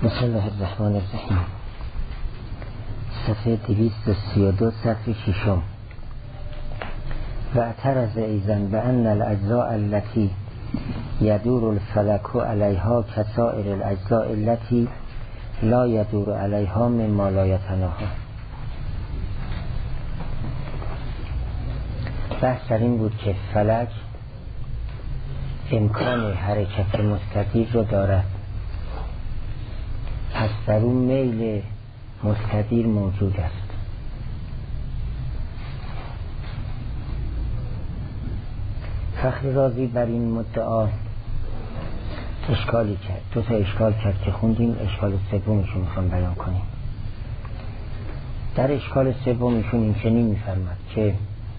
بسم الله الرحمن الرحیم. صفحه 232 سطر ششم. و اعترض ایضا بأن الاجزاء التي يدور الفلك عليها كسائر الاجزاء التي لا يدور عليها مما لا يتناهى. بحث در این بود که فلک امکان حرکت مستدیر رو دارد، پس در اون میل مستدیر موجود است. فخر رازی بر این مدعا اشکالی کرد، دو تا اشکال کرد که خوندیم. اشکال سومشون میخوام بیان کنیم. در اشکال سومشون این چنین میفرماد که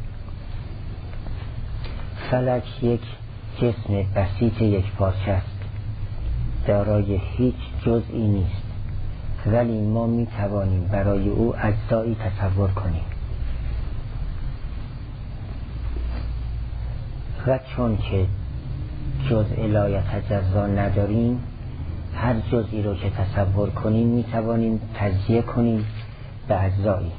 فلک یک جسم بسیط یک پارچه است، دارای هیچ جزئی نیست، ولی ما می توانیم برای او اجزایی تصور کنیم و چون که جزء لا یتجزا نداریم، هر جزئی رو که تصور کنیم می توانیم تجزیه کنیم به اجزایی.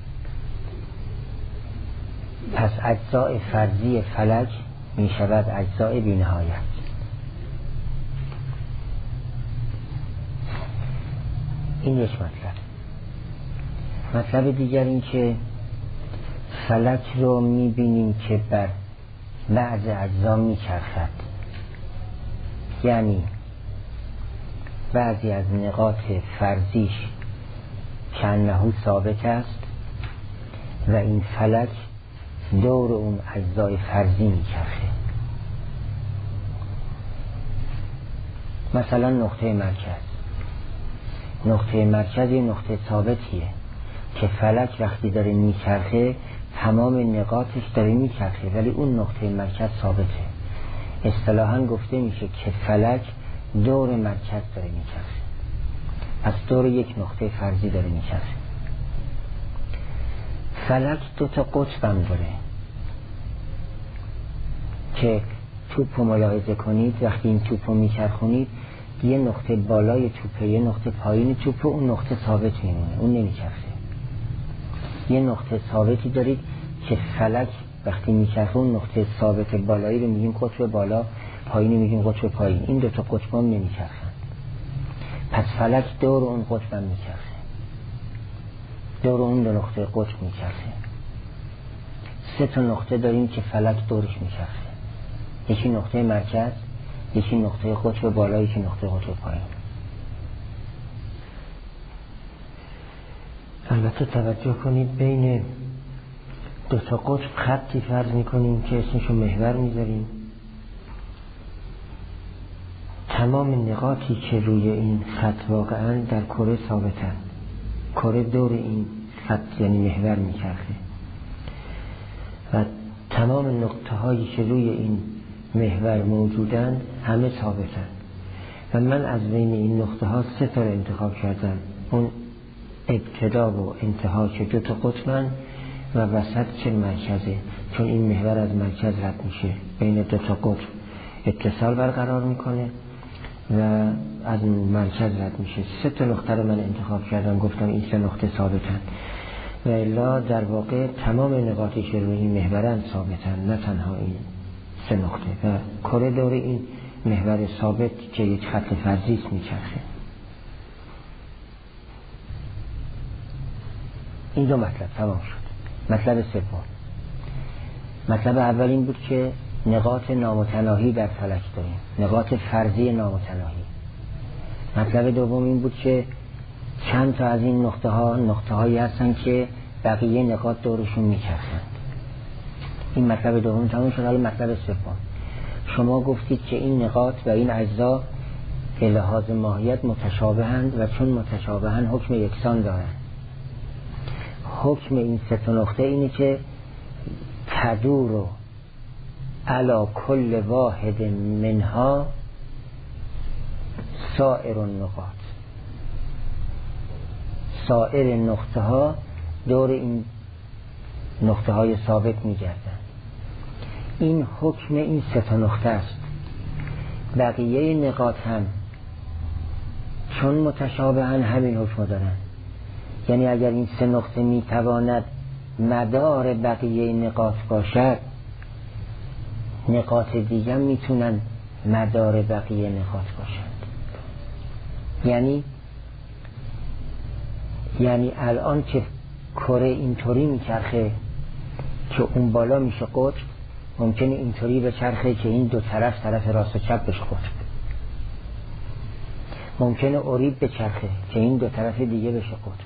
پس اجزای فرضی فلک می شود اجزای بی نهایت. این یک مطلب دیگر این که فلک رو می بینیم که بر بعض اجزا می چرخد، یعنی بعضی از نقاط فرضیش کأنه ثابت است و این فلک دور اون اجزای فرضی می چرخه. مثلا نقطه مرکز یه نقطه ثابتیه که فلک وقتی داره میچرخه تمام نقاطش داره میچرخه، ولی اون نقطه مرکز ثابته. اصطلاحاً گفته میشه که فلک دور مرکز داره میچرخه، پس دور یک نقطه فرضی داره میچرخه. فلک دو تا قطب هم داره که توپ رو ملاحظه کنید. وقتی این توپ رو میچرخونید یه نقطه بالای توپه، یه نقطه پایین توپه، اون نقطه ثابت میمونه، اون نمیچرخه. یه نقطه ثابتی دارید که فلک وقتی میچرخه اون نقطه ثابت بالایی رو میگیم قطب بالا، پایینی میگیم قطب پایین. این دوتا قطب هم نمیچرخن، پس فلک دور اون قطب هم میچرخه، دور اون دو نقطه قطب میچرخه. سه تا نقطه داریم که فلک دورش میچرخه، یکی نقطه مرکز، یکی نقطه قطب بالا، یکی نقطه قطب پایین. البته توجه کنید بین دو تا قطب خطی فرض میکنیم که اسمشو محور میذاریم. تمام نقاطی که روی این خط واقعا در کره ثابتن، کره دور این خط یعنی محور میچرخه و تمام نقطه هایی که روی این محور موجودن همه ثابتن و من از بین این نقطه ها سه تا رو انتخاب کردم. اون ابتدا و انتها که دو تا قطبن و وسط که مرکزه، چون این محور از مرکز رد میشه، بین دو تا قطب اتصال برقرار میکنه و از مرکز رد میشه. سه تا نقطه رو من انتخاب کردم، گفتم این سه نقطه ثابتن و الا در واقع تمام نقاطی که روی این محورن ثابتن، نه تنها این سه نقطه و کره دور این محور ثابت که یک خط فرضی است میچرخه. این دو مطلب تمام شد. مطلب سوم، مطلب اول این بود که نقاط نامتناهی در فلک داریم، نقاط فرضی نامتناهی. مطلب دوم این بود که چند تا از این نقطه هایی هستن که بقیه نقاط دورشون میچرخند. این مطلب دوم تمام شد. حالا مطلب سوم، شما گفتید که این نقاط و این اجزا به لحاظ ماهیت متشابهند و چون متشابهند حکم یکسان دارند. حکم این سه تا نقطه اینه که تدور علی کل واحد منها سائر النقاط. سایر نقطه ها دور این نقطه های ثابت می گردن. این حکم این سه تا نقطه است. بقیه نقاط هم چون متشابهن همین حکم دارن. یعنی اگر این سه نقطه میتواند مدار بقیه نقاط باشد، نقاط دیگه میتونن مدار بقیه نقاط باشند. یعنی الان که کره اینطوری میچرخه که اون بالا میشه قطب، ممکنه اینطوری بچرخه که این دو طرف راست و چپ بشه قطب. ممکنه اریب بچرخه که این دو طرف دیگه بشه قطب.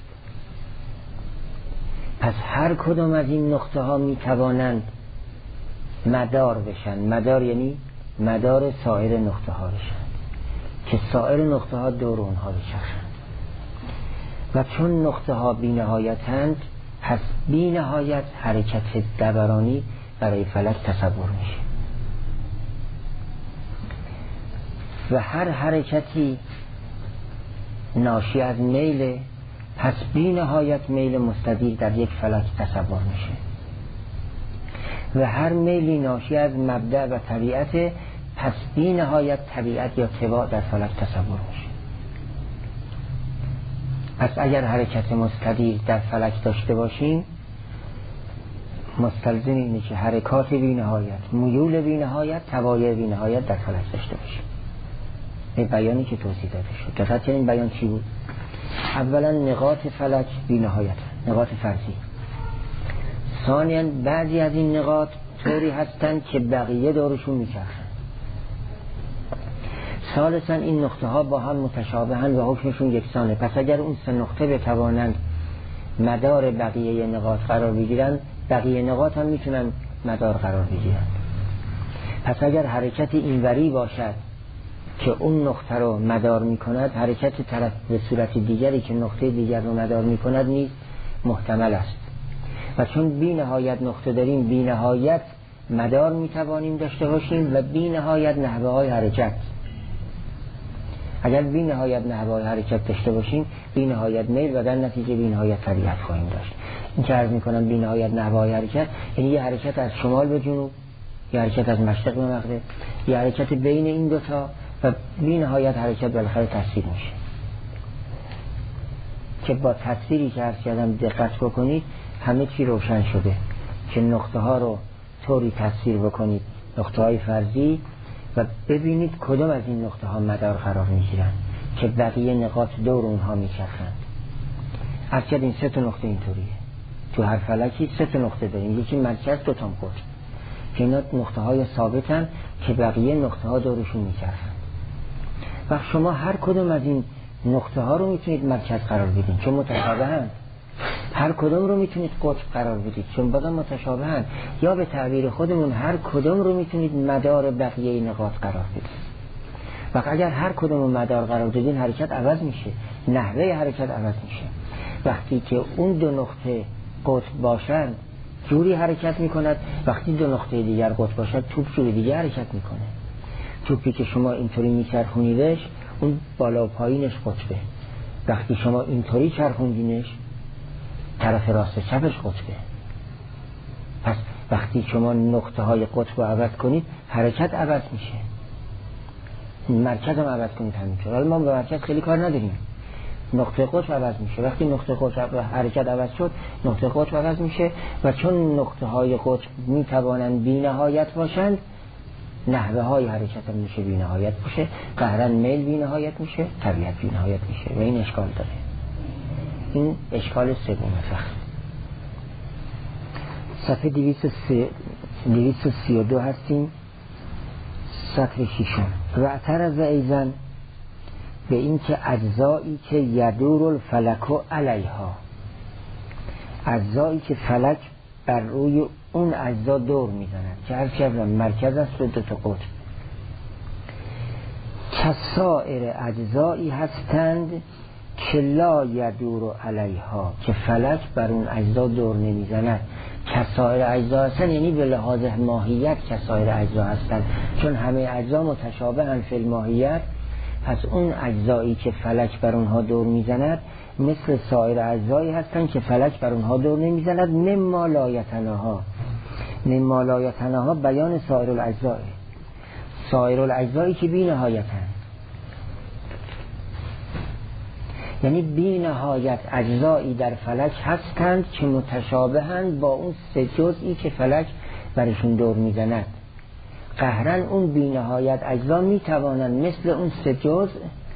پس هر کدام از این نقطه ها می توانند مدار بشن. مدار یعنی مدار سایر نقطه ها بشن که سایر نقطه ها دور اونها بچرخند. و چون نقطه ها بی نهایتند، پس بی نهایت حرکت دورانی برای فلک تصور میشه و هر حرکتی ناشی از میل، پس بی نهایت میل مستدیر در یک فلک تصور میشه و هر میلی ناشی از مبدأ و طبیعت، پس بی نهایت طبیعت یا طباع در فلک تصور میشه. پس اگر حرکت مستدیر در فلک داشته باشیم، مستلزم اینه که حرکات بی نهایت، میول بی نهایت، طبایع بی نهایت در فلک داشته باشیم. این بیانی که توضیح داده شد. دقیقاً این بیان چی بود؟ اولا نقاط فلک بی نهایت، نقاط فرضی. ثانیاً بعضی از این نقاط طوری هستند که بقیه دورشون میچرخن. ثالثاً این نقطه ها با هم متشابهن و حکمشون یکسانه. پس اگر اون سه نقطه بتوانند مدار بقیه نقاط قرار بگیرن، بقیه نقاط هم میتونن مدار قرار بگیرن. پس اگر حرکت اینوری باشد که اون نقطه رو مدار میکند، حرکت طرف به صورت دیگری که نقطه دیگر رو مدار میکند نیز محتمل است. و چون بی نهایت نقطه داریم، بی نهایت مدار میتوانیم داشته باشیم و بی نهایت نحوه های حرکت. اگر بی نهایت نحوه های حرکت داشته باشیم، بی نهایت میل و در نتیجه بی نهایت طبیعت خواهیم داشت. این که عرض میکنم بی نهایت نحوه های حرکت یعنی یه حرکت از شمال به جنوب، یه حرکت از مشرق به مغرب، یه حرکت بین این دوتا و بی نهایت حرکت بالاخره تصویر میشه که با تصویری که عرض کردم دقت بکنید همه چی روشن شده که نقطه ها رو طوری تصویر بکنید، نقطه های فرضی، و ببینید کدام از این نقطه ها مدار قرار میگیرن که بقیه نقاط دور اونها میچرخند. عرض کردم این سه تا نقطه اینطوریه. تو هر فلکی سه تا نقطه داریم، یکی مرکز، دو تا قطب که اینا نقطه های ثابتن که بقیه نقطه ها دورشون میچرخند. و شما هر کدوم از این نقطه ها رو میتونید مرکز قرار بدید چون متشابهن. هر کدوم رو میتونید قطب قرار بدید چون بازم متشابهن. یا به تعبیر خودمون هر کدوم رو میتونید مدار بقیه نقاط قرار بدید. و اگر هر کدوم رو مدار قرار بدید حرکت عوض میشه، نحوه حرکت عوض میشه. وقتی که اون دو نقطه قطب باشن جوری حرکت میکند، وقتی دو نقطه دیگر قطب باشد توپ جوری دیگه حرکت میکنه. توپی که شما اینطوری میچرخونیدش اون بالا و پایینش قطبه، وقتی شما اینطوری چرخوندینش طرف راست چپش قطبه. پس وقتی شما نقطه های قطب رو عوض کنید حرکت عوض میشه، مرکز هم عوض کنید همینطور. حالا ما به مرکز خیلی کار نداریم، نقطه قطب عوض میشه. وقتی نقطه قطب حرکت عوض شد نقطه قطب عوض میشه و چون نقطه های قطب میتوانند بی نهایت باشند نحوه های حرکت هم میشه بی نهایت باشه، قهرن میل بی نهایت میشه، طبیعت بی نهایت میشه و این اشکال داره. این اشکال سوم فقط. صفحه 232 هستیم، سطر ششم. و اعترض ایزن به این که اجزایی که یدور الفلک علیها، اجزایی که فلک بر روی اون اجزا دور میزند که هر چیز مرکز است و دو تا قطب کسائر اجزایی هستند که لا یدور علیها، که فلک بر اون اجزا دور نمیزند. کسائر اجزا هستند یعنی به لحاظ ماهیت کسائر اجزا هستند، چون همه اجزا متشابهن فی الماهیت. پس اون اجزایی که فلک بر اونها دور میزند مثل سایر اجزایی هستند که فلک بر اونها دور نمیزند. مما لا یتناها، مما لا یتناها بیان سایر الاجزا، سایر الاجزایی که بی نهایتن. یعنی بی نهایت اجزایی در فلک هستند که متشابهند با اون 3 جزئی که فلک برشون دور میزند. قهرن اون بی نهایت اجزا میتوانند مثل اون 3 جزء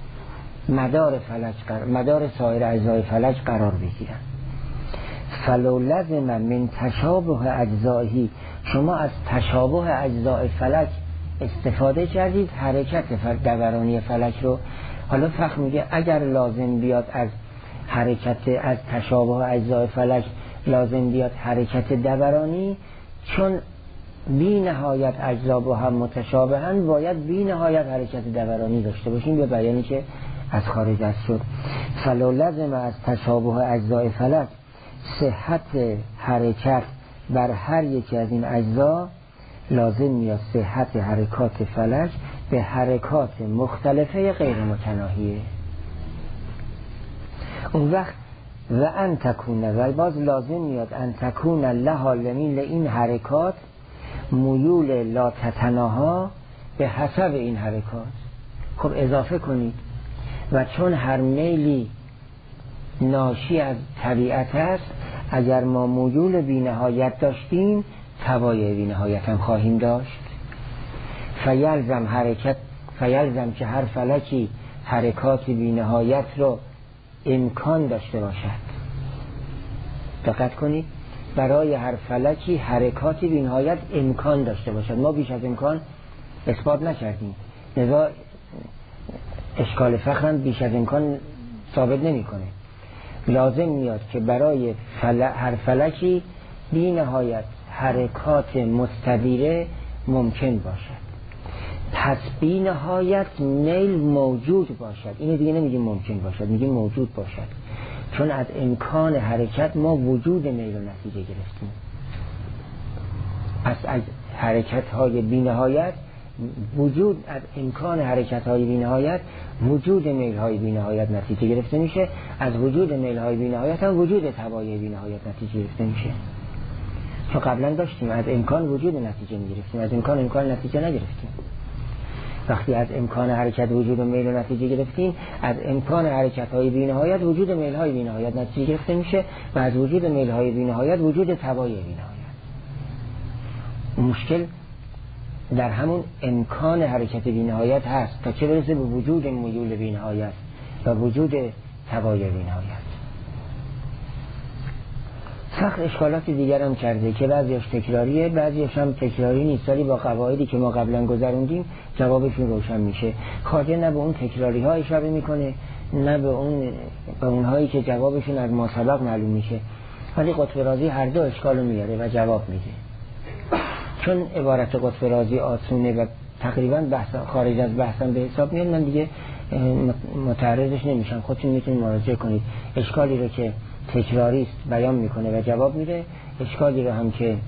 مدار سایر اجزای فلک قرار بگیرند. فلو لزم من تشابه اجزایی، شما از تشابه اجزای فلک استفاده کردید حرکت دورانی فلک رو. حالا فقط میگه اگر لازم بیاد از تشابه اجزای فلک لازم بیاد حرکت دورانی، چون بی نهایت اجزا با هم متشابهند باید بی نهایت حرکت دورانی داشته باشیم، به بیانی که از خارج است شد. فلو لزم از تشابه اجزای فلک صحت حرکت بر هر یکی از این اجزا، لازم میاد صحت حرکات فلک به حرکات مختلفه غیر متناهیه. اون وقت و ان تکونه، و باز لازم میاد ان تکونه لها لمیل این حرکات میول لا تتناها به حسب این حرکات. خب اضافه کنید و چون هر میلی ناشی از طبیعت است، اگر ما میول بی نهایت داشتیم توای بی نهایت هم خواهیم داشت. فیلزم که هر فلکی حرکات بی نهایت رو امکان داشته باشد. دقت کنید، برای هر فلکی حرکاتی بی نهایت امکان داشته باشد. ما بیش از امکان اثبات نکردیم، لذا اشکال فخرم بیش از امکان ثابت نمی کنه. لازم میاد که برای هر فلکی بی نهایت حرکات مستدیره ممکن باشد، پس بی نهایت میل موجود باشد. اینو دیگه نمیگیم ممکن باشد، میگیم موجود باشد، چون از امکان حرکت ما وجود میل و نتیجه گرفتیم. پس از حرکت های بی نهایت وجود، از امکان حرکت های بی نهایت وجود میل های بی نهایت نتیجه گرفته میشه، از وجود میل های بی نهایت هم وجود توای بی نهایت نتیجه گرفته میشه. چون قبلا داشتیم از امکان وجود نتیجه میگرفتیم، از امکان نتیجه نگرفتیم. وقتی از امکان حرکت وجود و میل و نتیجه گرفتیم، از امکان حرکت های بی نهایت وجود میل های بی نهایت نتیجه گرفته میشه و از وجود میل های بی نهایت وجود توای بی نهایت. مشکل در همون امکان حرکت بی نهایت هست تا چه برسه به وجود میول بی نهایت و وجود توای بی نهایت. سخت اشکالات دیگر هم کرده که بعضیش تکراریه، بعضیش هم تکراری نیست، ولی با قواعدی که ما قبلا گذروندیم جوابشون روشن میشه. خواجه نه به اون تکراری ها اشاره میکنه، نه به اونهایی که جوابشون از ما سبق معلوم میشه، ولی قطب رازی هر دو اشکالو میاره و جواب میده. چون عبارت قطب رازی آسونه و تقریبا خارج از بحثم به حساب میاد، من دیگه متعرضش نمیشم. خودتون میتونید مراجعه کنید. اشکالی رو که تکراری است بیان میکنه و جواب میده، اشکالی رو هم که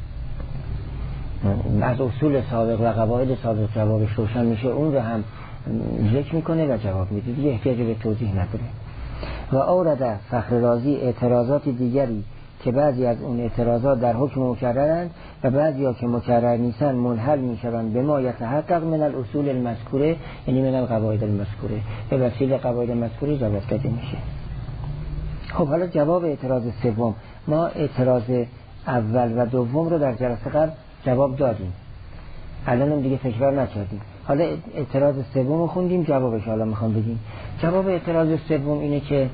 از اصول سابق و قواعد سابق جوابش روشن میشه اون رو هم ذکر میکنه و جواب میده، دیگه احتیاج به توضیح نداره. و اورده فخر رازی اعتراضات دیگری که بعضی از اون اعتراضات در حکم مکررند و بعضی ها که مکرر نیستن منحل میشوند به ما یتحقق من الاصول المذکوره، یعنی من القواعد المذکوره، به وسیله قواعد مذکوره جواب داده میشه. خب حالا جواب اعتراض سوم. ما اعتراض اول و دوم رو در جلسه قبل جواب دادیم، الان هم دیگه تکرار نکردیم. حالا اعتراض سوم رو خوندیم، جوابش حالا میخوام بگیم. جواب اعتراض سوم اینه که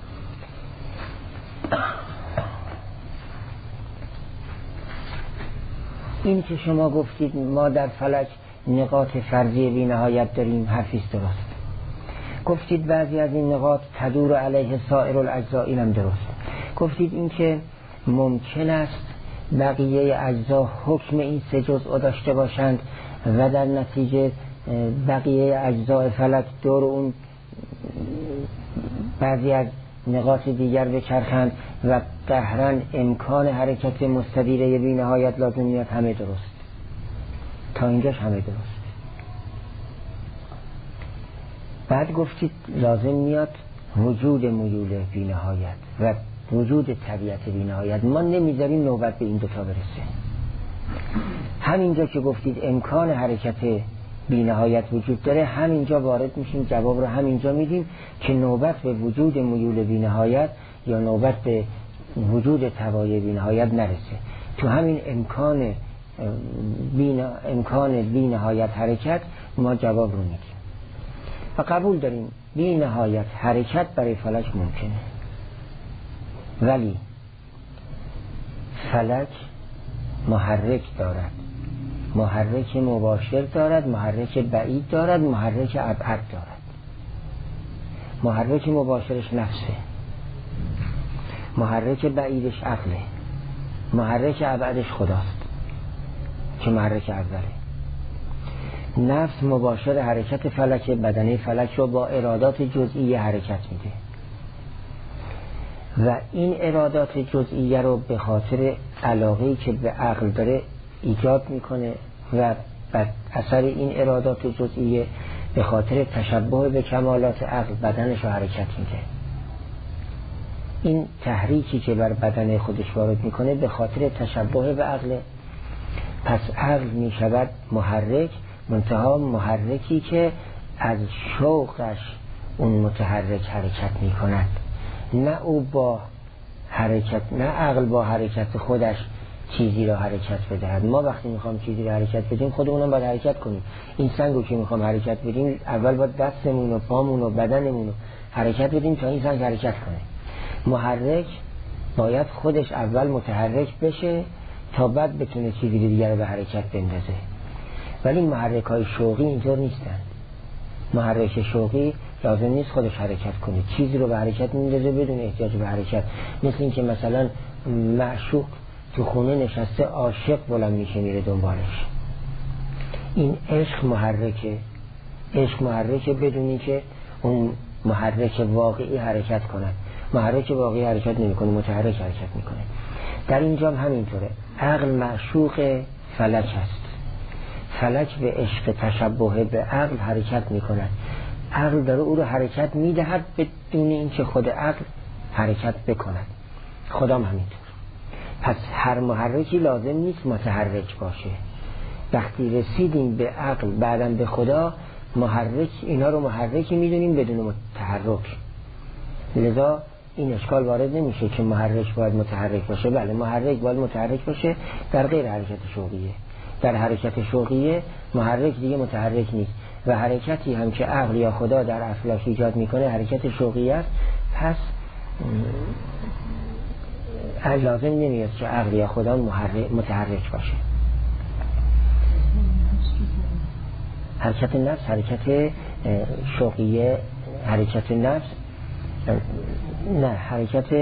این که شما گفتید ما در فلک نقاط فرضی بی نهایت داریم، حرفیست درست. گفتید بعضی از این نقاط تدور علیه سایر الاجزا، اینم درست. گفتید این که ممکن است بقیه اجزا حکم این 3 جزء داشته باشند و در نتیجه بقیه اجزای فلک دور اون بعضی از نقاط دیگر بچرخند و قهرن امکان حرکت مستدیره بی نهایت لازم میاد. همه درست، تا اینجاش همه درست. بعد گفتید لازم میاد وجود میول بی نهایت و وجود طبیعت بی نهایت. ما نمیذاریم نوبت به این دوتا برسه. همینجا که گفتید امکان حرکت بی نهایت وجود داره، همینجا وارد میشیم، جواب رو همینجا میدیم که نوبت به وجود میول بی نهایت یا نوبت به وجود توای بی نهایت نرسه. تو همین امکان بی نهایت حرکت ما جواب رو میدیم و قبول داریم بی نهایت حرکت برای فلک ممکنه، ولی فلک محرک دارد، محرک مباشر دارد، محرک بعید دارد، محرک ابعد دارد. محرک مباشرش نفسه، محرک بعیدش عقله، محرک ابعدش خداست که محرک اوله. نفس مباشر حرکت فلک، بدنه فلک رو با ارادات جزئی حرکت میده و این ارادات جزئیه رو به خاطر علاقه‌ای که به عقل داره ایجاد میکنه و بعد اثر این ارادات جزئیه به خاطر تشبه به کمالات عقل بدنش رو حرکت میده. این تحریکی که بر بدن خودش وارد میکنه به خاطر تشبه به عقل، پس عقل میشود محرک، منتها محرکی که از شوقش اون متحرک حرکت میکند، نه او با حرکت، نه عقل با حرکت خودش چیزی را حرکت بدهد. ما وقتی میخوام چیزی را حرکت بدیم خودمونم باید حرکت کنیم. این سنگو که میخوام حرکت بدیم اول باید دستمون و پامون و بدنمون رو حرکت بدیم تا این سنگ حرکت کنه. محرک باید خودش اول متحرک بشه تا بعد بتونه چیزی دیگر رو به حرکت بندازه. ولی محرک های شوقی اینطور نیستن. محرک شوقی لازم نیست خودش حرکت کنه، چیزی رو به حرکت میندازه بدون احتیاج به حرکت. مثل این که مثلا معشوق تو خونه نشسته، عاشق بلند میشه میره دنبالش. این عشق محرکه، عشق محرکه بدون اینکه اون محرک واقعی حرکت کنه. محرک واقعی حرکت نمیکنه، متحرک حرکت میکنه. در اینجا هم همینطوره. عقل معشوق فلک است، فلک به عشق تشبه به عقل حرکت میکند. عقل داره او رو حرکت میدهد بدون اینکه خود عقل حرکت بکند. خدام همینطور. پس هر محرکی لازم نیست متحرک باشه. وقتی رسیدیم به عقل بعدم به خدا، محرک اینا رو محرکی میدونیم بدون تحرک. لذا این اشکال وارد نمیشه که محرک باید متحرک باشه. بله، محرک باید متحرک باشه در غیر حرکت شوقیه. در حرکت شوقیه محرک دیگه متحرک نیست و حرکتی هم که عقل یا خدا در افلاک ایجاد میکنه حرکت شوقیه است. پس لازم نمیاد که عقل یا خدا متحرک باشه. حرکت نفس، حرکت شوقیه، حرکت نفس نه، حرکت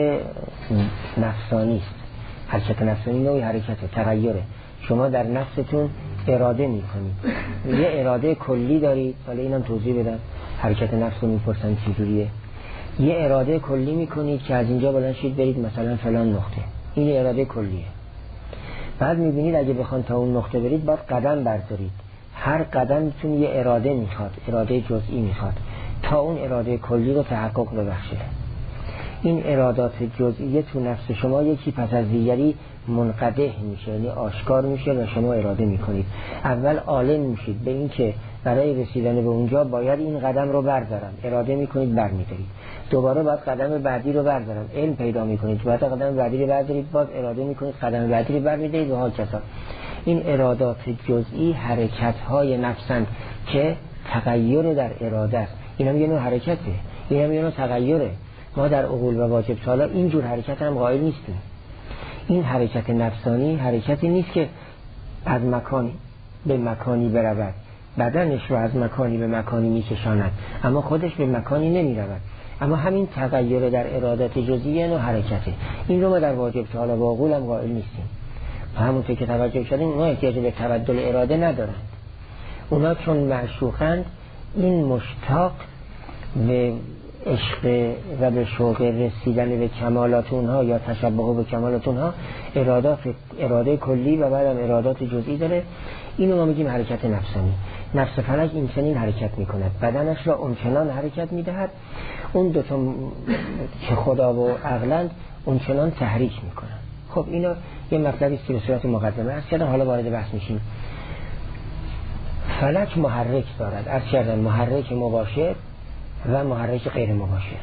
نفسانی است. حرکت نفسانی نوعی حرکت تغییره. شما در نفستون اراده میکنید، یه اراده کلی دارید. حالا اینم توضیح بدم، حرکت نفس رو میپرسن چجوریه. یه اراده کلی میکنید که از اینجا بلند شید برید مثلا فلان نقطه، این اراده کلیه. بعد میبینید اگه بخوان تا اون نقطه برید باید قدم بردارید. هر قدمتون یه اراده میخواد، اراده جزئی میخواد تا اون اراده کلی رو تحقق ببخشه. این ارادات جزئیه تو نفس شما یکی پس از دیگری منقدح میشه، یعنی آشکار میشه و شما اراده میکنید. اول عالم میشید به این که برای رسیدن به اونجا باید این قدم رو بردارم، اراده میکنید برمیدارید. دوباره باید قدم بعدی رو بردارم، علم پیدا میکنید، باید قدم بعدی رو بردارید، باز اراده میکنید قدم بعدی رو برمیدارید و هاکذا. این ارادات جزئی حرکت های نفسند که تغییر در اراده است. اینم یه نوع حرکته، اینم یه نوع تغییره. ما در عقول و واجب سالا اینجور حرکت هم قائل نیستیم. این حرکت نفسانی حرکتی نیست که از مکانی به مکانی برود، بدنش رو از مکانی به مکانی میکشاند اما خودش به مکانی نمی رود. اما همین تغییر در ارادات جزئیه نوع حرکته. این رو ما در واجب سالا و عقول هم قائل نیستیم. همونطور که توجه کردیم اونا احتیاج به تبدل اراده ندارند. اونا چون معشوقند، این مشتاق به عشق و به شوق رسیدن به کمالات اونها یا تشبه به کمالات اونها اراده کلی و بعدم ارادات جزئی داره. اینو ما میگیم حرکت نفسانی. نفس فلک این چنین حرکت میکند، بدنش را اونچنان حرکت میدهد، اون دوتا که خدا و عقلند اونچنان تحریک میکنند. خب اینا یه مطلبی است که به صورت مقدمه هست کردم، حالا وارد بحث میشیم. فلک محرک دارد، عرض کردم محرک مباشر و محرک غیر مباشر.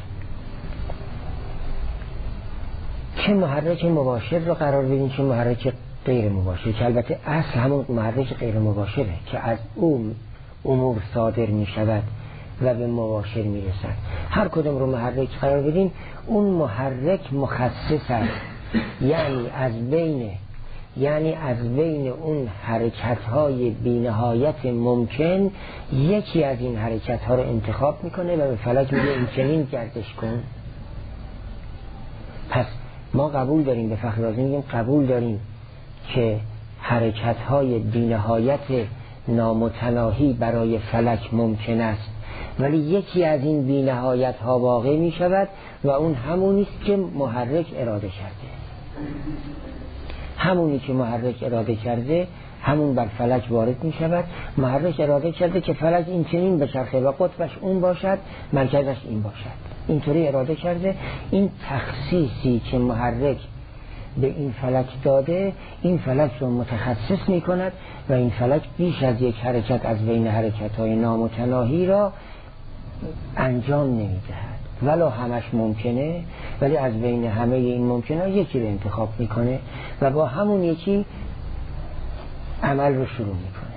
چه محرک مباشر رو قرار بدین چه محرک غیر مباشر، که البته اصل همون محرک غیر مباشره که از اون امور صادر می شود و به مباشر می رسد. هر کدوم رو محرک قرار بدین اون محرک مخصص است، یعنی از بین اون حرکت‌های بی‌نهایت ممکن یکی از این حرکت‌ها رو انتخاب میکنه و به فلک میگه این چنین گردش کن. پس ما قبول داریم، به فخر رازی میگیم قبول داریم که حرکت‌های بی‌نهایت نامتناهی برای فلک ممکن است، ولی یکی از این بی‌نهایت‌ها واقع می‌شود و اون همونی است که محرک اراده کرده. همونی که محرک اراده کرده همون بر فلک وارد می شود. محرک اراده کرده که فلک این چنین بچرخه و قطبش اون باشد، مرکزش این باشد، اینطوری اراده کرده. این تخصیصی که محرک به این فلک داده این فلک رو متخصص می کند و این فلک بیش از یک حرکت از بین حرکت‌های نامتناهی را انجام نمی دهد، ولو همش ممکنه، ولی از بین همه این ممکنه یکی رو انتخاب میکنه و با همون یکی عمل رو شروع میکنه.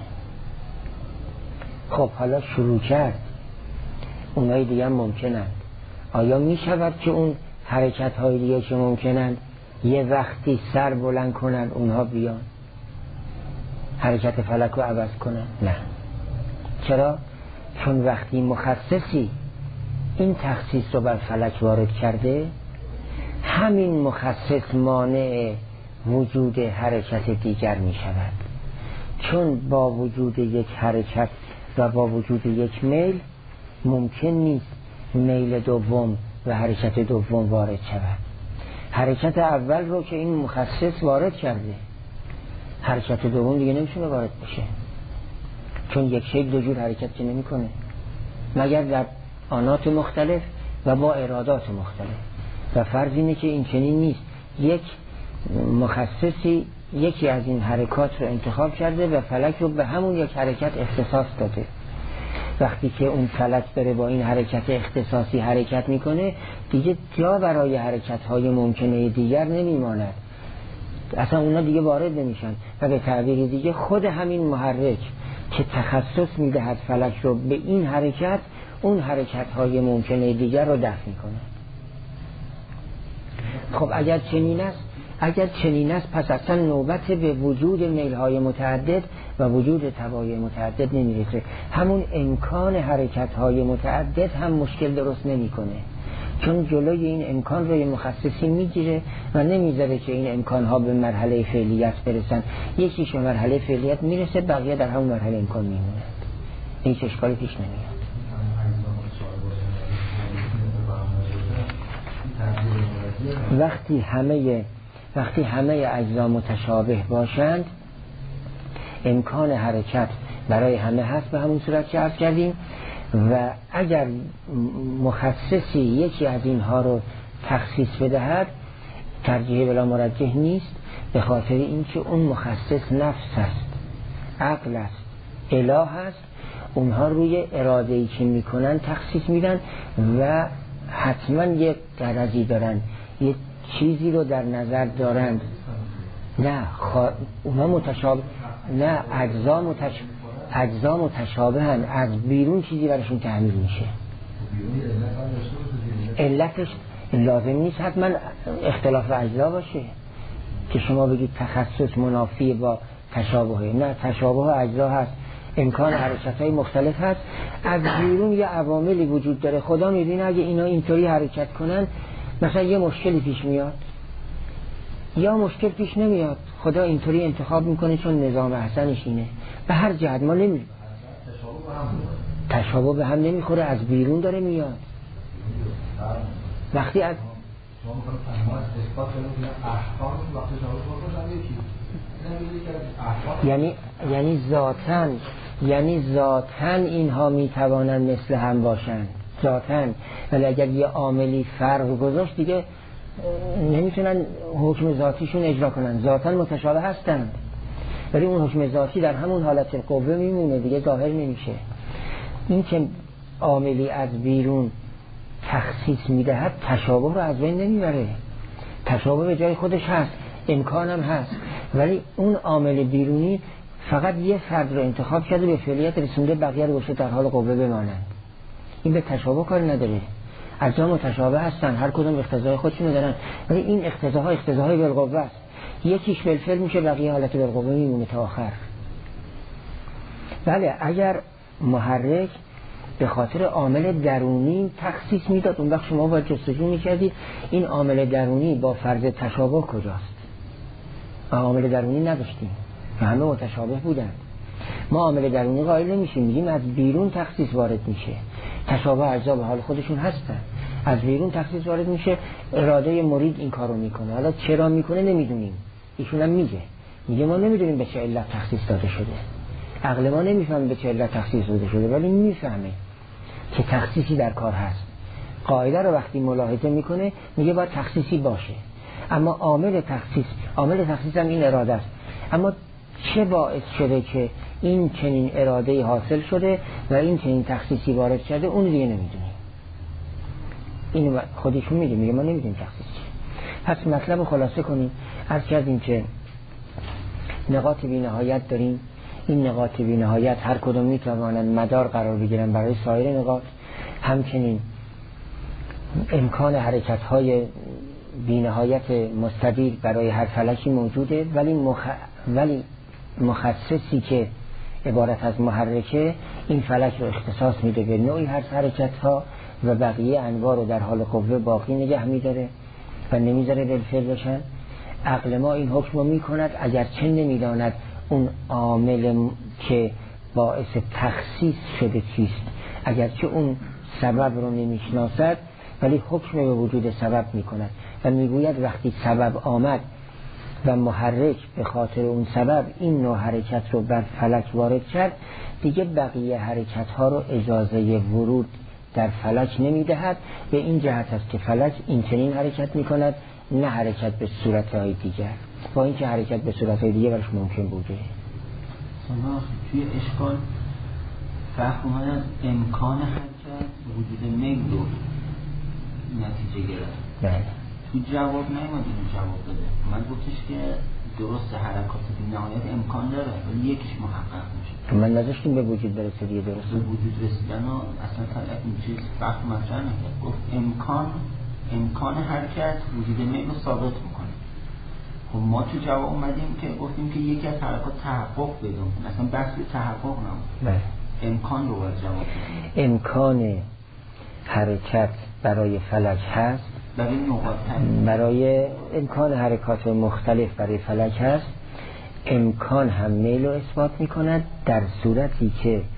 خب حالا شروع کرد، اونهای دیگه هم ممکنند. آیا میشود که اون حرکت های دیگه که ممکنند یه وقتی سر بلند کنن اونها بیان حرکت فلک رو عوض کنن؟ نه. چرا؟ چون وقتی مخصصی این تخصیص رو بر فلک وارد کرده، همین مخصص مانع وجود حرکت دیگر می شود. چون با وجود یک حرکت و با وجود یک میل ممکن نیست میل دوم و حرکت دوم وارد شود. حرکت اول رو که این مخصص وارد کرده، حرکت دوم دیگه نمیتونه وارد بشه، چون یک شی دو جور حرکت که نمی کنه مگر در آنات مختلف و با ارادات مختلف. و فرض اینه که این چنین نیست، یک مخصصی یکی از این حرکات رو انتخاب کرده و فلک رو به همون یک حرکت اختصاص داده. وقتی که اون فلک داره با این حرکت اختصاصی حرکت میکنه دیگه جا برای حرکت های ممکنه دیگر نمیماند، اصلا اونا دیگه وارد نمیشن و به تعبیر دیگه خود همین محرک که تخصص میدهد فلک رو به این حرکت، اون حرکت های ممکنه دیگر رو دفع میکنه. خب اگر چنین است پس اصلا نوبت به وجود میل های متعدد و وجود توایع متعدد نمیرسه. همون امکان حرکت های متعدد هم مشکل درست نمیکنه، چون جلوی این امکان رو مخصصی میگیره و نمیذاره که این امکان ها به مرحله فعلیت برسن. یکیش به مرحله فعلیت میرسه، بقیه در همون مرحله امکان میمونه، هیچ اشکالی پیش نمیاد. وقتی همه اجزا متشابه باشند امکان حرکت برای همه هست به همون صورت که عرض کردیم، و اگر مخصصی یکی از اینها رو تخصیص بدهد ترجیح بلا مرجح نیست، به خاطر اینکه اون مخصص نفس است، عقل است، اله است. اونها روی اراده‌ای که میکنن تخصیص میدن و حتما یک غرضی دارن، یک چیزی رو در نظر دارند. نه اونها متشابه، نه اجزا متشابهن، از بیرون چیزی برشون تحمیل میشه. علتش لازم نیست حتما اختلاف اجزا باشه که شما بگید تخصص منافی با تشابه. نه، تشابه اجزا هست، امکان حرکت‌های مختلف هست، از بیرون یه عواملی وجود داره. خدا می‌بینه اگه اینا اینطوری حرکت کنن مثلا یه مشکلی پیش میاد یا مشکل پیش نمیاد، خدا اینطوری انتخاب میکنه چون نظام حسنش اینه. به هر جهت ما تشابه به هم نمیخوره، از بیرون داره میاد. وقتی از یعنی ذاتاً اینها میتوانند مثل هم باشند ذاتاً، ولی اگر یه عاملی فرق گذاشت دیگه نمیتونن حکم ذاتیشون اجرا کنن. ذاتاً متشابه هستند ولی اون حکم ذاتی در همون حالت قوه میمونه دیگه، ظاهر نمیشه. این که عاملی از بیرون تخصیص میدهد تشابه رو از بین نمیبره. تشابه به جای خودش هست، امکانم هست، ولی اون عامل بیرونی فقط یه فرد رو انتخاب کرده به فعلیت رسونده، بقیه رو گذاشته در حال قوه بمانند. این به تشابه کار نداره. اجزا متشابه هستن، هر کدوم اقتضای خودشونو دارن، ولی این اقتضاهای بالقوه است. یکیش بالفعل میشه، بقیه حالت بالقوه میمونه تا آخر. بله اگر محرک به خاطر عامل درونی تخصیص میداد، اون وقت شما باید جستجو میکردید این عامل درونی با فرض تشابه کجاست. ما عامل درونی نداشتیم، همه متشابه بودند. ما عامل درونی قائل نمیشیم، میگیم از بیرون تخصیص وارد میشه. تشابه اجزا به حال خودشون هستن، از بیرون تخصیص وارد میشه، اراده مرید این کارو میکنه. حالا چرا میکنه نمیدونیم، ایشون هم میگه ما نمیدونیم به چه علت تخصیص داده شده، عقل ما نمیفهمه به چه علت تخصیص داده شده، ولی میفهمه که تخصیصی در کار هست. قاعده رو وقتی ملاحظه میکنه میگه باید تخصیصی باشه، اما عامل تخصیص هم این اراده است. اما چه باعث شده که این چنین اراده حاصل شده و این چنین تخصیصی وارد شده، اون دیگه نمیدونیم. اینو خودشون میگه ما نمیدونیم تخصیص چیه. پس مطلب خلاصه کنیم، عرض کردیم که نقاط بی‌نهایت داریم. این نقاط بی‌نهایت هر کدوم میتوانند مدار قرار بگیرن برای سایر نقاط. همچنین امکان حرکت‌های بی‌نهایت مستدیر برای هر فلکی موجوده، ولی مخصصی که عبارت از محرکه این فلک رو اختصاص میده به نوعی هر حرکت‌ها و بقیه انواع رو در حال قوه باقی نگه میداره و نمیذاره بالفعل بشن. عقل ما این حکم رو میکند اگرچه نمیداند اون عامل که باعث تخصیص شده چیست، اگرچه اون سبب رو نمیشناسد، ولی حکم به وجود سبب میکند و میگوید وقتی سبب آمد و محرک به خاطر اون سبب این نوع حرکت رو بر فلک وارد کرد، دیگه بقیه حرکت ها رو اجازه ورود در فلک نمیدهد. به این جهت است که فلک این چنین حرکت میکند، نه حرکت به صورتهای دیگر، با اینکه حرکت به صورتهای دیگر برش ممکن بوده. توی اشکال فهم از امکان حرکت وجود میل رو نتیجه گرفت. بله. تو جواب نیومد اینو جواب بده. من گفتش که درست حرکات بی‌نهایت امکان داره ولی یکیش محقق میشه. من نذاشتیم به وجود برسه دیگه، درست به وجود رسیدن و اصلا طلب این چیز فهم مطرح نکرد. گفت امکان حرکت وجود میل رو ثابت میکنه. خب ما تو جواب اومدیم که گفتیم که یکی از حرکات تحقق بدون، اصلا بحث تحقق نبود. امکان رو باید جواب بدیم. امکان حرکت برای فلک هست، برای امکان حرکات مختلف برای فلک هست. امکان هم میل رو اثبات می کند در صورتی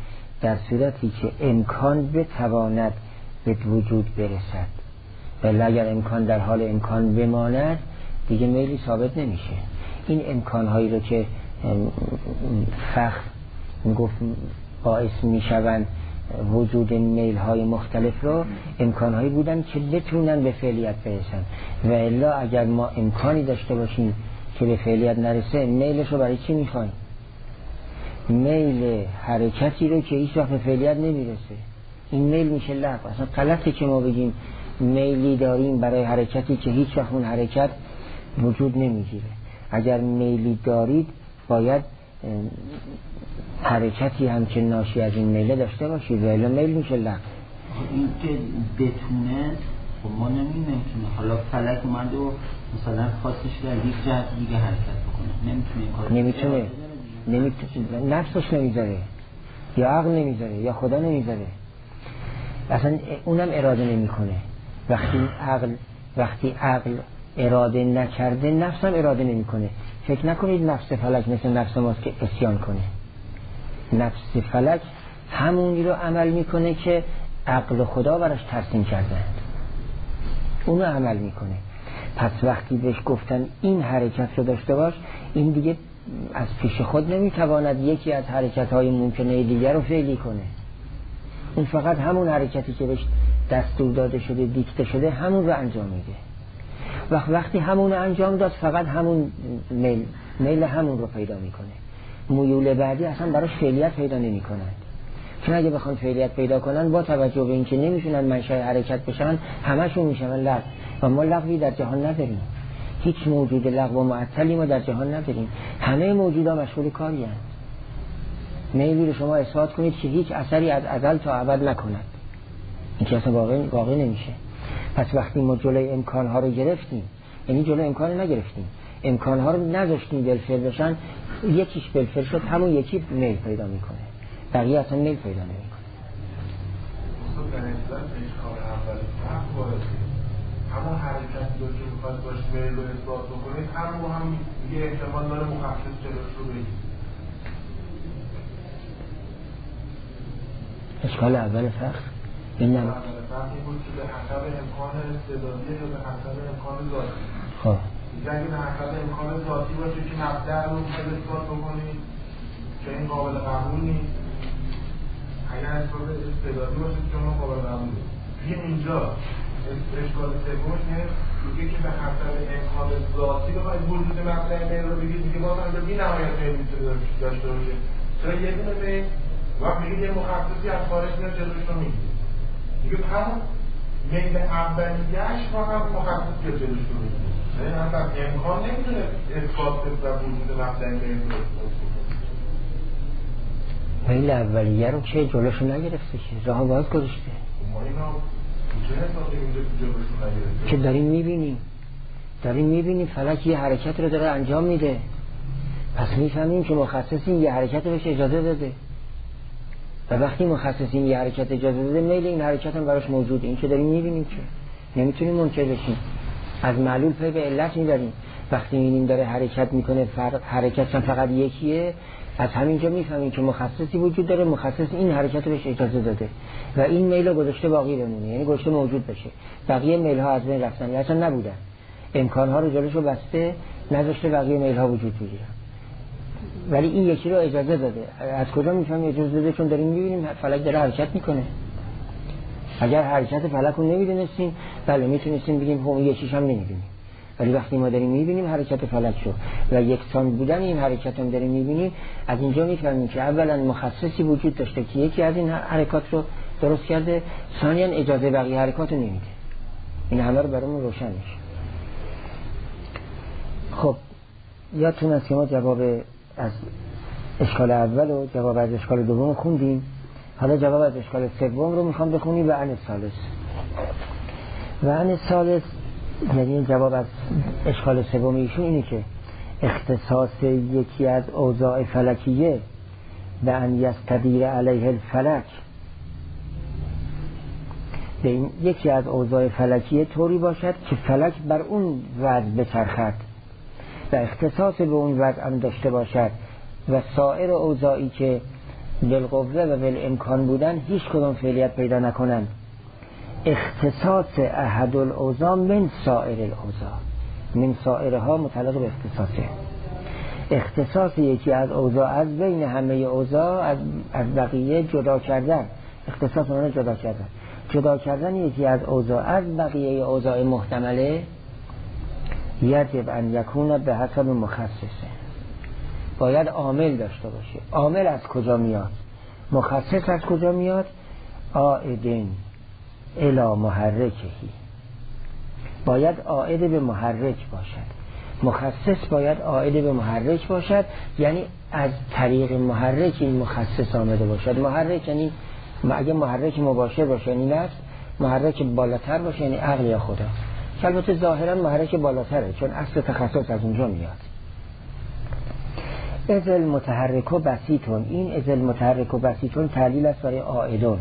که امکان بتواند به وجود برسد، ولی اگر امکان در حال امکان بماند دیگه میلی ثابت نمیشه. این امکانهایی رو که فخر میگفت باعث میشوند وجود میل های مختلف رو، امکانهایی بودن که بتونن به فعلیت برسن، و الا اگر ما امکانی داشته باشیم که به فعلیت نرسه، میلش رو برای چی میخوایم؟ میل حرکتی رو که هیچ وقت به فعلیت نمیرسه، این میل میشه لغو. اصلا غلطه که ما بگیم میلی داریم برای حرکتی که هیچ وقت اون حرکت وجود نمیگیره. اگر میلی دارید باید حرکتی هم که ناشی از این میله داشته باشید، و الا میل میشه لغو. این که بتونه، خب ما نمیتونه. حالا فلک اومد و مثلا خواستش در یک جهت دیگه حرکت بکنه، نمیتونه. نفسش نمیذاره، یا عقل نمیذاره، یا خدا نمیذاره، اصلا اونم اراده نمیکنه. وقتی عقل اراده نکرده، نفس هم اراده نمیکنه. فکر نکنید نفس فلک مثل نفس ماست که اسیان کنه. نفس فلک همونی رو عمل میکنه که عقل خدا براش ترسیم کردند، اونو عمل میکنه. پس وقتی بهش گفتن این حرکت رو داشته باش، این دیگه از پیش خود نمیتواند یکی از حرکت‌های ممکنه دیگر رو فعلی کنه. اون فقط همون حرکتی که بهش دستور داده شده، دیکته شده، همون رو انجام میده. وقتی همون رو انجام داد، فقط همون میل همون رو پیدا میکنه. میول بعدی اصلا براش فعلیت پیدا نمی‌کنند. چون اگه بخوان فعلیت پیدا کنن با توجه به اینکه نمیتونن منشأ حرکت بشن همشون میشن لغو و ما لغوی در جهان نداریم. هیچ موجود لغو و معطلی ما در جهان نداریم. همه موجودات مشغول کاری هستند. میلی رو شما اثبات کنید که هیچ اثری از ازل تا ابد نکند. این که اصلا واقع نمیشه. پس وقتی ما جلوی امکانها رو گرفتیم، یعنی جلوی امکان نگرفتیم، امکانها رو نذاشتیم بالفعل بشن، یکیش بالفعل شد، همون یکی میل پیدا میکنه، بقیه اصلا میل پیدا نمیکنه. همون حرکتی رو که میخواد باش میل رو اثبات بکنید هم یه احتمال داره مخصص جلوش رو بگید. اشکال اول فرق این اول فرق این بود که به حسب امکان استعدادی یا به حسب امکان ذاتی. خب اگه به حسب امکان ذاتی باشه که مبدأ رو میخواد اثبات بکنید که این قابل قبول نیست. اگر اثبات استعدادی باشه که اون قابل قبول نیست. توی اینجا اشکال سوم میگه که به حسب امکان ذاتی بخواید وجود مبدأ میل رو بگید، میگه باز هم به این نهایت میل میتونه داشته باشه. چرا یه دونه میل وقت میگه یه مخصصی از خارج میاد جلوش رو میگیره. میگه همون میل اولیه‌اش فقط مخصص که جلوش رو میگیره. یعنی اصلا امکان نمیتونه اثبات و وجود مبدأ میل رو اثبات کنه. میل اولیه رو که جلوش رو نگرفته که راه باز گذاشته. ما اینا چه حسابی اینجا جلوش رو نگرفته؟ که داریم میبینیم فلک یه حرکت رو داره انجام میده. پس میفهمیم که مخصصین یه حرکت بهش اجازه داده و وقتی مخصصین یه حرکت اجازه داده میل این حرکت هم براش موجوده. این که داریم میبینیم که نمیتونیم منکر بشیم. از معلول پی به علت میبریم. وقتی میبینیم داره حرکت میکنه حرکت هم فقط یکیه، از همینجا میفهمیم که مخصصی وجود داره، مخصص این حرکت بهش اجازه داده و این میل رو گذاشته باقی بمونه، یعنی گذاشته موجود بشه. بقیه میل ها از بین رفتن یا اصلا نبودن، امکانها رو جلوشو بسته نذاشته بقیه میل ها وجود بگیرن، ولی این یکی رو اجازه داده. از کجا میفهمیم اجازه داده؟ چون داریم میبینیم فلک داره حرکت میکنه. اگر حرکت فلک رو نمیدونستیم بله میتونستیم بگیم اون یکیش هم نمیدونیم، ولی وقتی ما داریم میبینیم حرکت فلک رو و یکسان بودن این حرکت هم داریم میبینیم، از اینجا میفهمیم که اولا مخصصی وجود داشته که یکی از این حرکات رو درست کرده، ثانیاً اجازه بقیه حرکات رو نمیده. این همه رو برامون روشن میشه. خب یادتون است که ما جواب از اشکال اول و جواب از اشکال دوم خوندیم. حالا جواب از اشکال سوم رو میخوام بخونیم. و عن الثالث یعنی جواب از اشکال سوم ایشون اینه که اختصاص یکی از اوضاع فلکیه به ان یستدیر علیه الفلک، یکی از اوضاع فلکیه طوری باشد که فلک بر اون وضع بچرخد و اختصاص به اون وضع هم داشته باشد و سایر اوضاعی که بالقوه و بالامکان بودن هیچ کدام فعلیت پیدا نکنند. اختصاص احد الاوضاع من سایر الاوضاع، من سایرها متعلق به اختصاصه. اختصاص یکی از اوضاع از بین همه اوضاع از بقیه جدا کردن. اختصاص اون جدا کردن یکی از اوضاع از بقیه اوضاع محتمله یجب ان یکون به حسب مخصصه. باید عامل داشته باشه. عامل از کجا میاد؟ مخصص از کجا میاد؟ عائدین الی محرکهی، باید عائد به محرک باشد. مخصص باید عائد به محرک باشد، یعنی از طریق محرک این مخصص آمده باشد. محرک یعنی اگه محرک مباشر باشه یعنی نفس، محرک بالاتر باشه یعنی عقل یا خدا. که البته ظاهرا محرک بالاتره چون اصل تخصص از اونجا میاد. ازل متحرک و بسیطون، این ازل متحرک و بسیطون تعلیل است برای عائدون.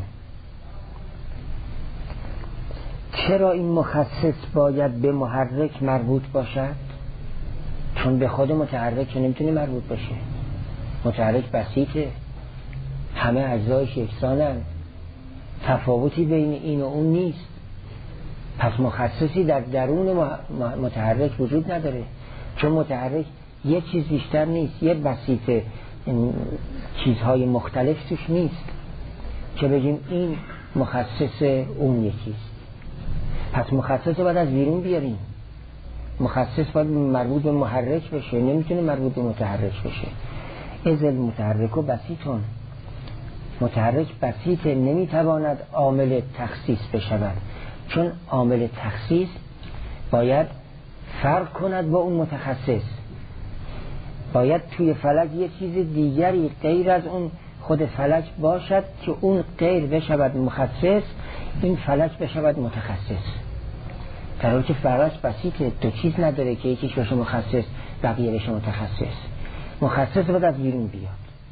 چرا این مخصص باید به محرک مربوط باشد؟ چون به خود متحرک نمیتونه مربوط باشه. متحرک بسیطه، همه اجزایش یکسانن، تفاوتی بین این و اون نیست. پس مخصصی در درون متحرک وجود نداره، چون متحرک یه چیز بیشتر نیست، یه بسیط چیزهای مختلف توش نیست که بگیم این مخصص اون یکیست. پس مخصص باید از بیرون بیاریم. مخصص باید مربوط به محرک بشه، نمیتونه مربوط به متحرک بشه. از المتحرک و بسیطون، متحرک بسیط نمیتواند عامل تخصیص بشود، چون عامل تخصیص باید فرق کند با اون متخصص. باید توی فلک یه چیز دیگری غیر از اون خود فلک باشد که اون غیر بشود مخصص، این فلک بشود متخصص. در حالی که فلک بسیطه، دو چیز نداره که یکیش باشه مخصص بقیه بشه متخصص. مخصص باید از بیرون بیاد.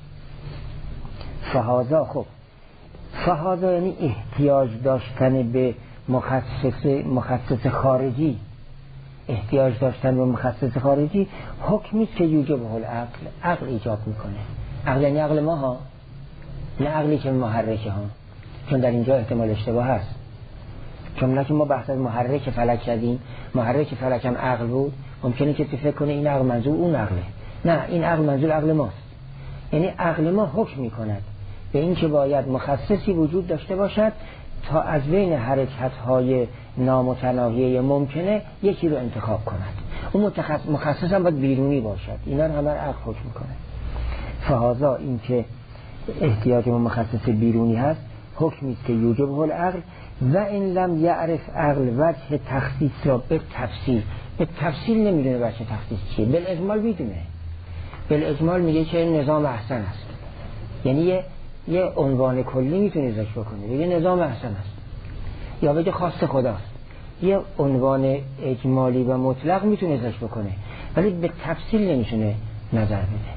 فهذا، خب فهذا یعنی احتیاج داشتن به مخصص خارجی. احتیاج داشتن به مخصص خارجی حکمی که یوجب العقل، عقل ایجاب میکنه. عقل یعنی عقل ما ها، نه عقلی که محرکه ها، چون در اینجا احتمال اشتباه هست. چون که ما بحث از محرک فلک کردیم، محرک فلک هم عقل بود، ممکنه که فکر کنه این عقل منظور اون عقله. نه، این عقل منظور عقل ماست. یعنی عقل ما حکم میکند به این که باید مخصصی وجود داشته باشد تا از بین حرکت‌های نامتناهی ممکنه یکی رو انتخاب کند. اون مخصص هم باید بیرونی باشد. اینا رو همه عقل حکم میکنه. فهذا این که احتیاج به مخصص بیرونی هست حکمی است که یوجب العقل و این لم یعرف عقل وجه تخصیص را به تفصیل نمیدونه وجه تخصیص چیه. بالاجمال میدونه، بالاجمال میگه که نظام احسن است، یعنی یه عنوان کلی میتونه ازش بکنه، بگه نظام احسن است یا بگه خواست خداست. یه عنوان اجمالی و مطلق میتونه ازش بکنه، ولی به تفصیل نمیتونه نظر بده.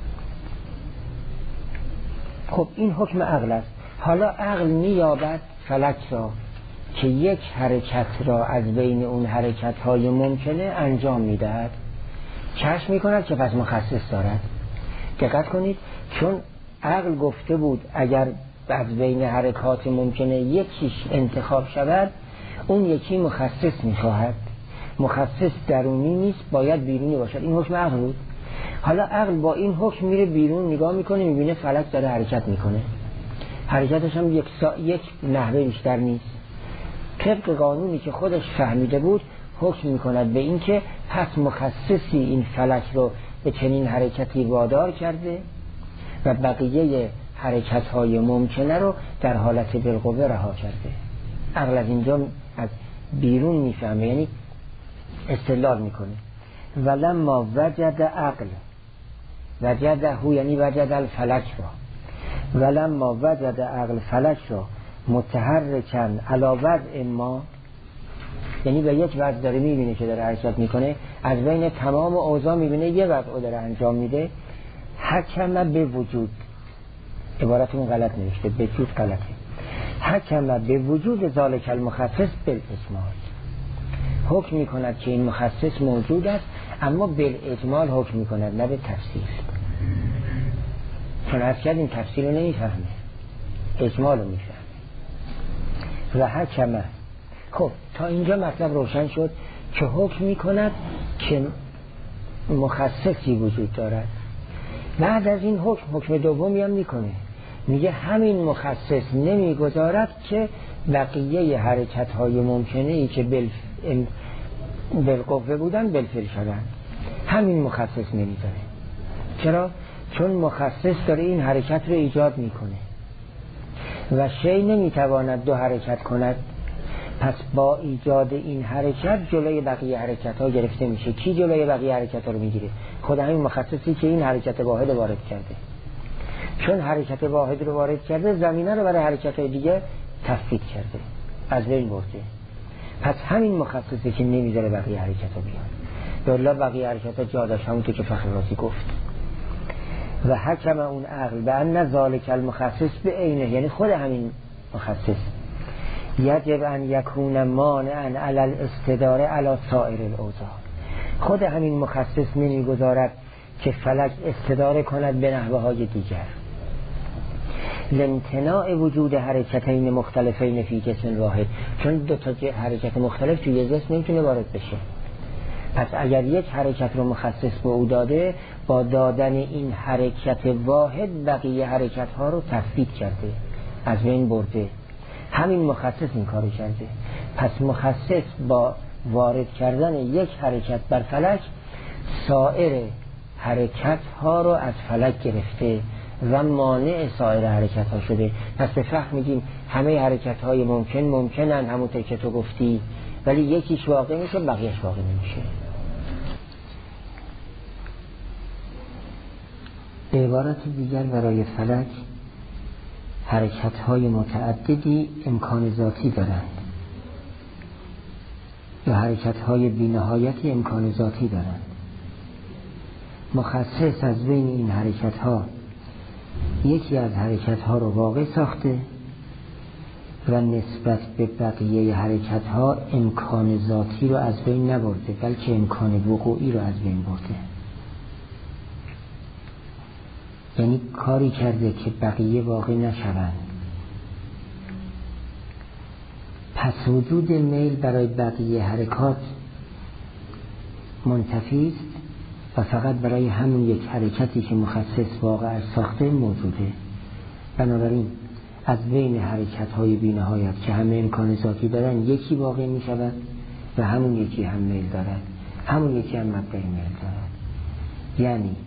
خب این حکم عقل است. حالا عقل مییابد فلک را که یک حرکت را از بین اون حرکت‌های ممکنه انجام میدهد، کشف میکند که پس مخصص دارد. دقت کنید، چون عقل گفته بود اگر از بین حرکات ممکنه یکیش انتخاب شود اون یکی مخصص میخواهد. مخصص درونی نیست، باید بیرونی باشد. این حکم عقل بود. حالا عقل با این حکم میره بیرون، نگاه میکنه، میبینه فلک داره حرکت میکنه، حرکتش هم یک نحوه بیشتر نیست. طبق قانونی که خودش فهمیده بود حکم میکند به این که پس مخصصی این فلک رو به چنین حرکتی وادار کرده و بقیه حرکت‌های ممکنه رو در حالت بالقوه رها کرده. عقل از اینجا از بیرون میفهمه، یعنی استدلال میکنه. ولما وجد عقل، وجده یعنی وجد الفلک را، ولما وجد عقل فلک را متحرکن علی وضع ما، یعنی به یک وضع داره میبینه که داره حرکت میکنه، از بین تمام اوضاع میبینه یه وضع داره انجام میده. حکم به وجود، عبارتون غلط نوشته، به وجود غلطه. حکم به وجود ذالک المخصص بالاجمال، حکم میکند که این مخصص موجود است، اما بالاجمال حکم میکند، نه به تفصیل. چون از کرد این تفصیل رو نمیفهمه، اجمال رو میفهمه. و حکم، خب تا اینجا مطلب روشن شد که حکم میکند که مخصصی وجود دارد. بعد از این حکم دومی هم میکنه، میگه همین مخصص نمیگذارد که بقیه حرکت های ممکنه ای که بالقوه بودن بالفعل شدن، همین مخصص نمیذاره. چرا؟ چون مخصص داره این حرکت رو ایجاد میکنه و شی نمیتواند دو حرکت کند، پس با ایجاد این حرکت جلوی بقیه حرکت ها گرفته میشه. کی جلوی بقیه حرکت ها رو میگیره؟ خود همین مخصصی که این حرکت واحد وارد کرده. چون حرکت واحد رو وارد کرده، زمینه رو برای حرکت های دیگه تثبیت کرده، از بین برده. پس همین مخصصی که نمیذاره بقیه حرکت ها بیان. والله بقیه حرکت ها جا داشت، همونطور که فخر رازی گفت. و حکم اون عقل به ان ذالک المخصص به عینه، یعنی خود همین مخصص یجب ان یکون مانعا علی الاستداره علی سایر الاوضاع، خود همین مخصص نمیگذارد که فلک استداره کند به نحوه های دیگر. لامتناع وجود حرکتین مختلفین فی جسم واحد، چون دو تا حرکت مختلف توی یه جسم نمیتونه وارد بشه. پس اگر یک حرکت رو مخصص به او داده، با دادن این حرکت واحد بقیه حرکت ها رو تثبیت کرده، از بین برده. همین مخصص این کارو کرده. پس مخصص با وارد کردن یک حرکت بر فلک سایر حرکت ها رو از فلک گرفته و مانع سایر حرکت ها شده. پس به فهم میگیم همه حرکت های ممکنن، همونطور که تو گفتی، ولی یکیش واقع میشه بقیهش واقع نمیشه. به عبارت دیگر برای فلک حرکت های متعددی امکان ذاتی دارند یا حرکت های بی‌نهایتی امکان ذاتی دارند. مخصص از بین این حرکت ها یکی از حرکت ها رو واقع ساخته و نسبت به بقیه حرکت ها امکان ذاتی رو از بین نبرده، بلکه امکان وقوعی رو از بین برده. یعنی کاری کرده که بقیه واقع نشوند. پس وجود میل برای بقیه حرکات منتفی است و فقط برای همون یک حرکتی که مخصص واقع ساخته موجوده. بنابراین از بین حرکت های بی‌نهایت که همه امکان ذاتی دارن یکی واقع می شود و همون یکی هم میل دارد، همون یکی هم مبدأ میل دارد. یعنی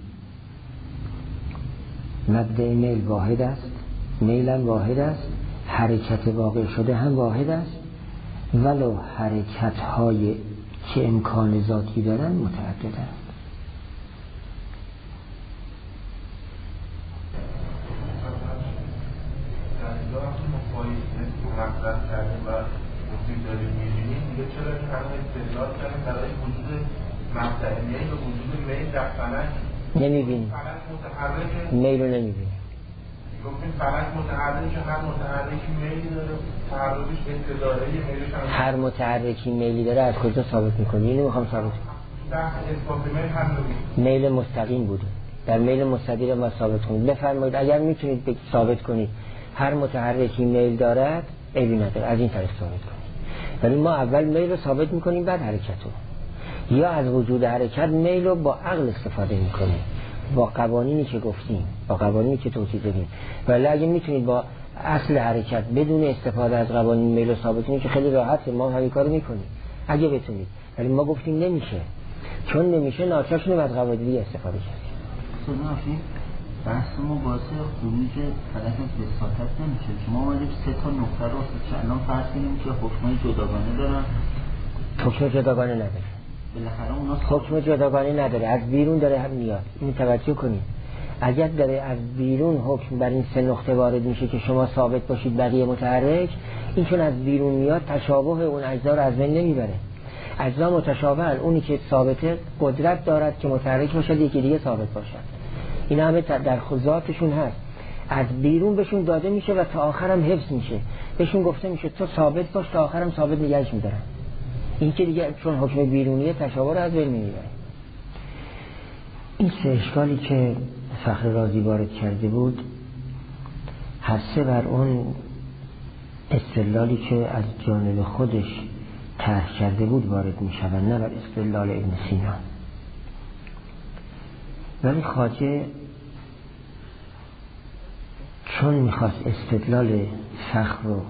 مبدأ میل واحد است، میلم واحد است، حرکت واقع شده هم واحد است، ولو حرکت های که امکان ذاتی دارن متعدد است. مطرح کردیم و گفتیم داریم می‌بینیم دیگه چرا این همه استدلال کردیم برای وجود مبدأ میل و وجود میل در فلک نمی‌بینیم، فلک متحرکه، میل رو نمی‌بینیم. گفتیم فلک متحرکه، هر متحرکی میلی داره، تحرکش استداره میلش هم هر متحرکی میلی داره از کجا ثابت می‌کنی؟ اینو می‌خوام ثابت کنم. بحث اثبات میل هم نمی‌کنیم. میل مستقیم بوده، در میل مستدیر ما ثابت کنید. بفرمایید اگر میتونید ثابت کنید هر متحرکی میل دارد، عیبی نداره، از این طریق ثابت کنید. ولی ما اول میل رو ثابت میکنیم بعد حرکت رو، یا از وجود حرکت میل رو با عقل استفاده میکنیم، با قوانینی که گفتیم، با قوانینی که توضیح دادیم. ولی اگه میتونید با اصل حرکت بدون استفاده از قوانین میل رو ثابت کنید که خیلی راحته، ما همین کارو میکنیم اگه بتونید. ولی ما گفتیم نمیشه، چون نمیشه ناچار شدیم از قواعد دیگه استفاده کردیم. بحث ما باعث خروج فلک از وساطت نمیشه، چون ما اومدیم 3 تا نقطه رو الان فرض کنیم که حکمای جداگانه دارن. حکم جداگانه نداره، بالاخره اونا حکم جداگانه نداره، از بیرون داره هم میاد. این توجه کنید، اگر داره از بیرون حکم بر این 3 نقطه وارد میشه که شما ثابت باشید بقیه متحرک، این چون از بیرون میاد تشابه اون اجزا رو از بین نمیبره. اجزا متشابهن، اونی که ثابته قدرت دارد که متحرک باشد، یکی دیگه ثابت باشد. این همه در خودذاتشون هست، از بیرون بهشون داده میشه و تا آخرم حفظ میشه. بهشون گفته میشه تو ثابت باش تا آخرم ثابت نگهش میدارن. این که دیگه چون حکم بیرونیه تشابه رو از بین نمیبره. این 3 اشکالی که فخر رازی وارد کرده بود، هر 3 بر اون استدلالی که از جانب خودش طرح کرده بود وارد میشوند، نه بر استدلال ابن سینا. ولی خواجه چون میخواست استدلال فخر رو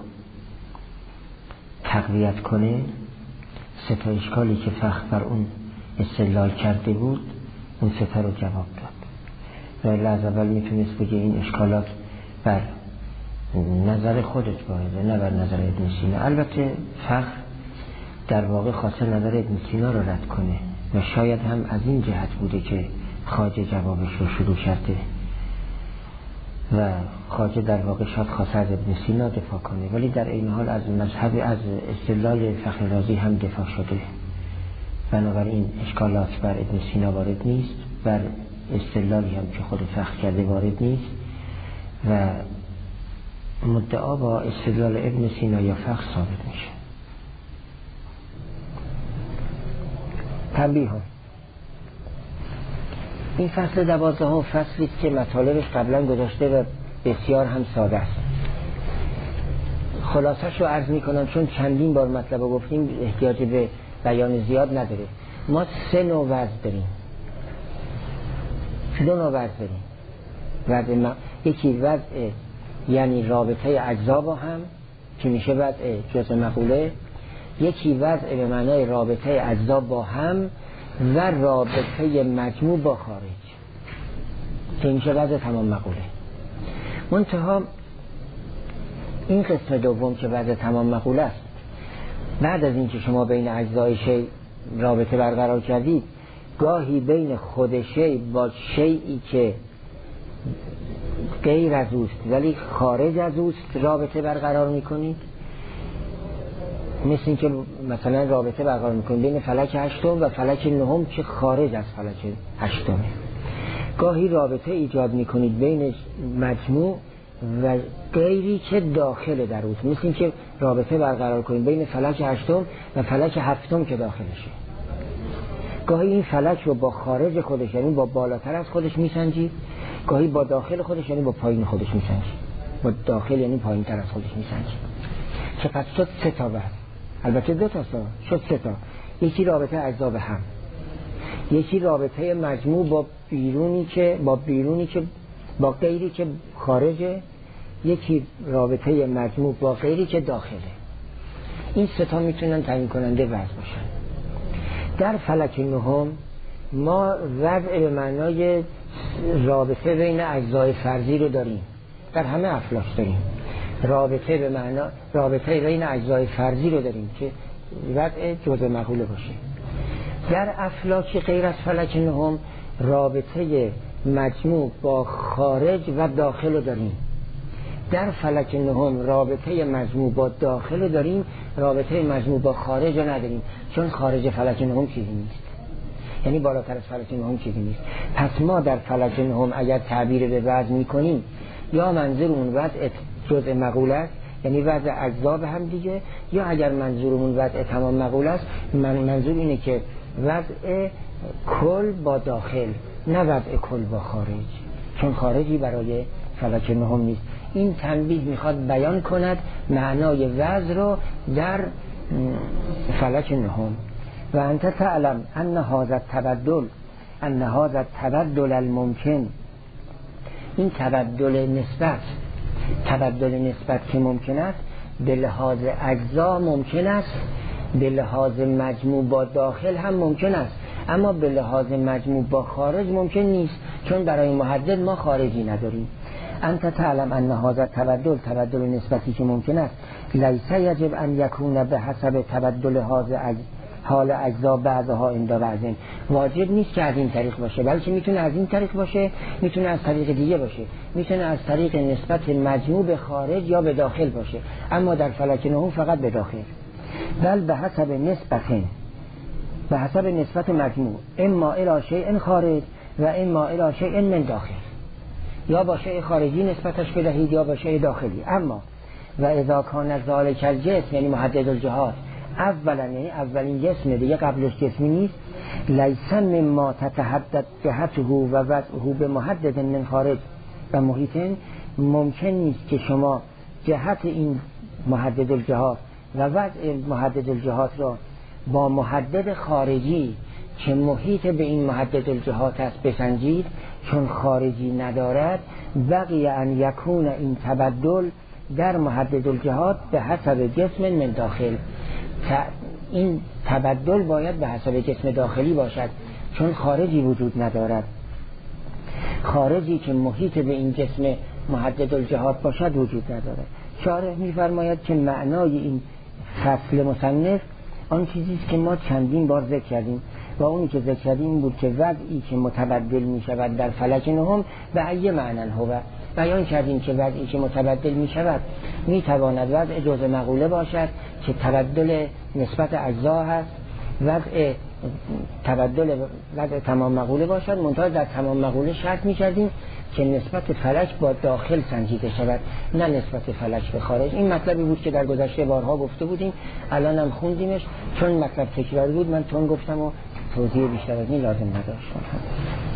تقویت کنه، 3 تا اشکالی که فخر بر اون استدلال کرده بود اون 3 تا رو جواب داد. ولی از اول میتونست بگه این اشکالات بر نظر خودش وارده، نه بر نظر ابن سینا. البته فخر در واقع خواسته نظر ابن سینا رو رد کنه و شاید هم از این جهت بوده که خواجه جوابش رو شروع کرده و خواجه در واقع شاید خواسته از ابن سینا دفاع کنه، ولی در این حال از مذهب از استدلال فخر رازی هم دفاع شده. بنابراین اشکالات بر ابن سینا وارد نیست، بر استدلالی هم که خود فخر کرده وارد نیست و مدعا با استدلال ابن سینا یا فخر ثابت میشه. تنبیه ها. این فصل 12 فصلی است که مطالبش قبلا گذاشته و بسیار هم ساده است. خلاصش رو عرض میکنم چون چندین بار مطلب رو گفتیم، احتیاج به بیان زیاد نداره. ما 3 نوع وضع داریم، 2 نوع وضع داریم. یکی وضع یعنی رابطه اجزا با هم که میشه وضع جزء مقوله، یکی وضع به معنای رابطه اجزا با هم و رابطه مجموع با خارج. که میشه وضع تمام مقوله. منتها این قسم دوم که وضع تمام مقوله است، بعد از اینکه شما بین اجزای شی رابطه برقرار کردید، گاهی بین خود شی با شیئی که غیر از اوست ولی خارج از اوست رابطه برقرار میکنید. مثل این که مثلا رابطه برقرار میکنید بین فلک هشتم و فلک نهم که خارج از فلک هشتمه. گاهی رابطه ایجاد میکنید بین مجموع و غیری که داخل در اوست. مثل این که رابطه برقرار کنید بین فلک هشتم و فلک هفتم که داخلشه. گاهی این فلک رو با خارج خودش یعنی با بالاتر از خودش میسنجید، گاهی با داخل خودش یعنی با پایین خودش میسنجید. با داخل یعنی پایین تر از خودش میسنجید. که پس شد 3 تا بحث. البته 2 تا شد 3 تا. یکی رابطه اجزا به هم، یکی رابطه مجموع با بیرونی که با غیری که خارجه، یکی رابطه مجموع با غیری که داخله. این 3 تا میتونن تعیین کننده وضع باشن. در فلک نهم ما وضع به معنای رابطه بین اجزای فرضی رو داریم. در همه افلاک داریم رابطه به معنا رابطه بین اجزای فرضی رو داریم که وضع جزء مقوله باشه. در افلاک غیر از فلک نهم رابطه مجموع با خارج و داخل رو داریم. در فلک نهم رابطه مجموع با داخل رو داریم، رابطه مجموع با خارج رو نداریم، چون خارج فلک نهم چیزی نیست، یعنی بالاتر از فلک نهم چیزی نیست. پس ما در فلک نهم اگر تعبیر به وضع میکنیم، یا منظورمون وضع جزء مقوله است یعنی وضع اجزا به هم دیگه، یا اگر منظورمون وضع تمام مقوله است منظور اینه که وضع کل با داخل، نه وضع کل با خارج، چون خارجی برای فلک نهم نیست. این تنبیه میخواد بیان کند معنای وضع رو در فلک نهم. و انت تعلم ان هذا التبدل الممکن، این تبدل نسبت که ممکن است به لحاظ اجزا ممکن است، به لحاظ مجموع با داخل هم ممکن است، اما به لحاظ مجموع با خارج ممکن نیست، چون برای محدد ما خارجی نداریم. انت تعلم ان هذا تبدل نسبتی که ممکن است لیس یجب ان یکون به حسب تبدل حال اجزا بعضها عند بعض. واجب نیست که از این طریق باشه، بلکه میتونه از این طریق باشه، میتونه از طریق دیگه باشه، میتونه از طریق نسبت مجموع به خارج یا به داخل باشه، اما در فلک نهم فقط به داخل. بل به حسب نسبت مجموع، اما الی شیء خارج و اما الی شیء من داخل، یا با شیء خارجی نسبتش بدهید یا با شیء داخلی. اما و اذا کان ذلک الجسم یعنی محدد الجهات اولا، یعنی اولین جسم دیگه قبلش جسمی نیست، لیس مما تتحدد جهته و وضعه به محدد من خارج و محیطن، ممکن نیست که شما جهت این محدد الجهات و وضع محدد الجهات را با محدد خارجی که محیط به این محدد الجهات است بسنجید، چون خارجی ندارد. بقی ان یکون این تبدل در محدد الجهات به حسب جسم من داخل، این تبدل باید به حسب جسم داخلی باشد، چون خارجی وجود ندارد. خارجی که محیط به این جسم محدد الجهات باشد وجود ندارد. شارح می‌فرماید که معنای این فصل مصنف آن چیزیست که ما چندین بار ذکر کردیم و اونی که ذکر کردیم بود که وضعی که متبدل می شود در فلک نهم به ای معنی هو. بیان کردیم که وضعی که متبدل می شود می تواند وضع جزء مقوله باشد که تبدل نسبت اجزا هست، وضع تمام مقوله باشد، منتها در تمام مقوله شرط می کردیم که نسبت فلک با داخل سنجیده شود، نه نسبت فلک به خارج. این مطلبی بود که در گذشته بارها گفته بودیم، الان هم خوندیمش، چون مطلب تکراری بود من تون گفتم و توضیح بیشتر از این لازم نداشتم.